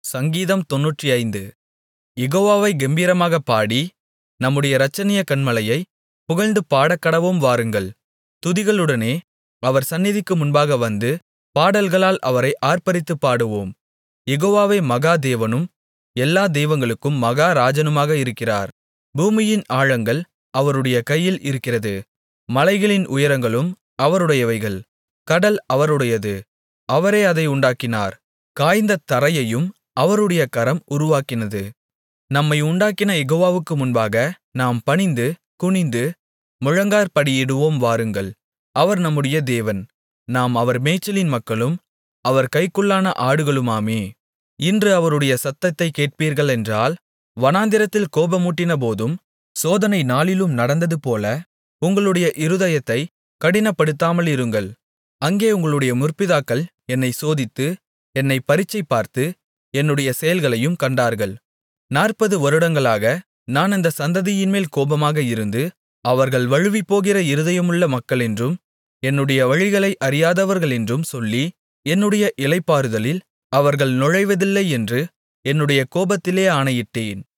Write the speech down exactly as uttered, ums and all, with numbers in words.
சங்கீதம் தொண்ணூற்றைந்து. யெகோவாவைக் கெம்பீரமாகப் பாடி, நம்முடைய இரட்சணிய கன்மலையைப் புகழ்ந்து பாடக்கடவோம் வாருங்கள். துதிகளுடனே அவர் சந்நிதிக்கு முன்பாக வந்து, பாடல்களால் அவரை ஆர்ப்பரித்துப் பாடுவோம். யெகோவாவே மகா தேவனும் எல்லா தெய்வங்களுக்கும் மகா ராஜனுமாக இருக்கிறார். பூமியின் ஆழங்கள் அவருடைய கையில் இருக்கிறது, மலைகளின் உயரங்களும் அவருடையவைகள். கடல் அவருடையது, அவரே அதை உண்டாக்கினார். காய்ந்த தரையையும் அவருடைய கரம் உருவாக்கினது. நம்மை உண்டாக்கின யெகோவாவுக்கு முன்பாக நாம் பணிந்து குனிந்து முழங்காற்படியிடுவோம் வாருங்கள். அவர் நம்முடைய தேவன், நாம் அவர் மேய்ச்சலின் மக்களும் அவர் கைக்குள்ளான ஆடுகளுமாமே. இன்று அவருடைய சத்தத்தைக் கேட்பீர்களென்றால், வனாந்திரத்தில் கோபமூட்டினபோதும் சோதனை நாளிலும் நடந்ததுபோல உங்களுடைய இருதயத்தைக் கடினப்படுத்தாமலிருங்கள். அங்கே உங்களுடைய முற்பிதாக்கள் என்னைச் சோதித்து என்னைப் பரீட்சை பார்த்து என்னுடைய செயல்களையும் கண்டார்கள். நாற்பது வருடங்களாக நான் அந்தச் சந்ததியின்மேல் கோபமாக இருந்து, அவர்கள் வழுவிப்போகிற இருதயமுள்ள மக்களென்றும் என்னுடைய வழிகளை அறியாதவர்களென்றும் சொல்லி, என்னுடைய இளைப்பாறுதலில் அவர்கள் நுழைவதில்லை என்று என்னுடைய கோபத்திலே ஆணையிட்டேன்.